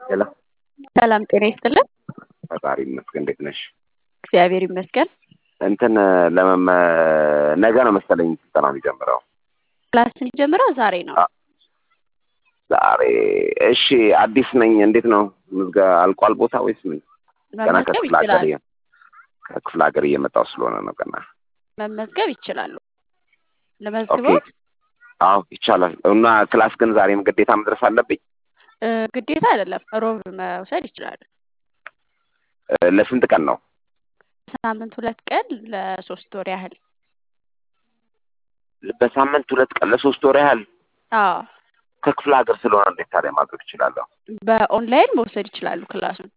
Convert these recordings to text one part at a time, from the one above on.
ሄሎ ሰላም ጤና ይስጥልን። ፈጣሪ ይመስገን። እንዴት ነሽ? እግዚአብሔር ይመስገን። እንትን ነገ ነው መሰለኝ ስልጠና የሚጀምረው። ክላስ የሚጀምረው ዛሬ ነው። ዛሬ እሺ። አዲስ ነኝ። እንዴት ነው አልቋል ቦታ ወይስ ምን? ገና መመዝገብ ይችላሉ። ከክፍለ ሀገር እየመጣሁ ስለሆነ ነው ገና። መመዝገብ ይችላሉ። ኦኬ። ለመዝግቦት አዎ ይቻላል። እና ክላስ ግን ዛሬም ግዴታ መድረስ አለብኝ? ግዴታ አይደለም፣ ሮብ መውሰድ ይችላሉ። ለስንት ቀን ነው? ሳምንት 2 ቀን ለ3 ወር ያህል። በሳምንት 2 ቀን ለ3 ወር ያህል? አዎ፣ ከክፍለ ሀገር ስለሆነ እንዴት ታዲያ ማድረግ እችላለሁ? በኦንላይን መውሰድ ይችላሉ ክላሱን።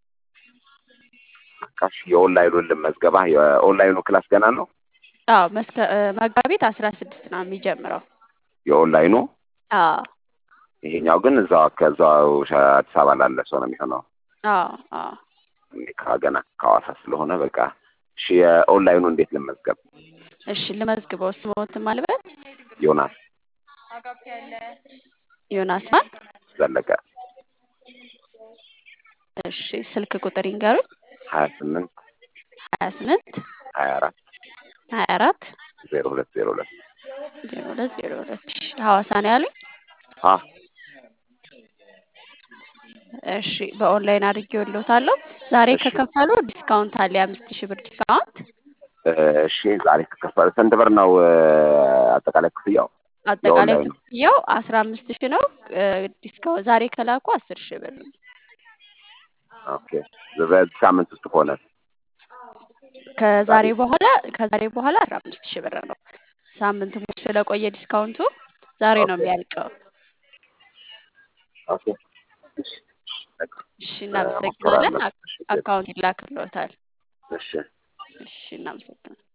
ካሽ የኦንላይኑን ልመዝገባ። የኦንላይኑ ክላስ ገና ነው? አዎ፣ መጋቢት 16 ነው የሚጀምረው። የኦንላይኑ? አዎ ይሄኛው ግን ከዛው አዲስ አበባ ላለ ሰው ነው የሚሆነው። አዎ አዎ። እኔ ከገና ከሐዋሳ ስለሆነ በቃ እሺ። የኦንላይኑ እንዴት ልመዝገብ? እሺ ልመዝግበው። ስሞትን ማልበት ዮናስ ዮናስ ማን? ዘለቀ። እሺ ስልክ ቁጥር ይንገሩኝ። 28 28 24 24 0202 0202 ሐዋሳ ነው ያሉኝ? አ እሺ በኦንላይን አድርጌልዎታለሁ። ዛሬ እሺ ከከፈሉ ዲስካውንት አለ፣ 5000 ብር ዲስካውንት። እሺ። ዛሬ ከከፈለ ስንት ብር ነው አጠቃላይ ክፍያው? አጠቃላይ የኦንላይኑ? ክፍያው 15000 ነው። ዲስካውንት ዛሬ ከላኩ 10000 ብር ነው። ኦኬ። በዚህ ሳምንት ውስጥ ከሆነ ከዛሬ ዛሬ? በኋላ 15000 ብር ነው። ሳምንት ሙሉ ስለቆየ ዲስካውንቱ ዛሬ ነው ኦኬ የሚያልቀው። ኦኬ። እሺ በቃ እሺ እናመሰግናለን። እሞክራለሁ። እሺ አካውንት ይላክልዎታል። እሺ። እሺ እናመሰግናለን።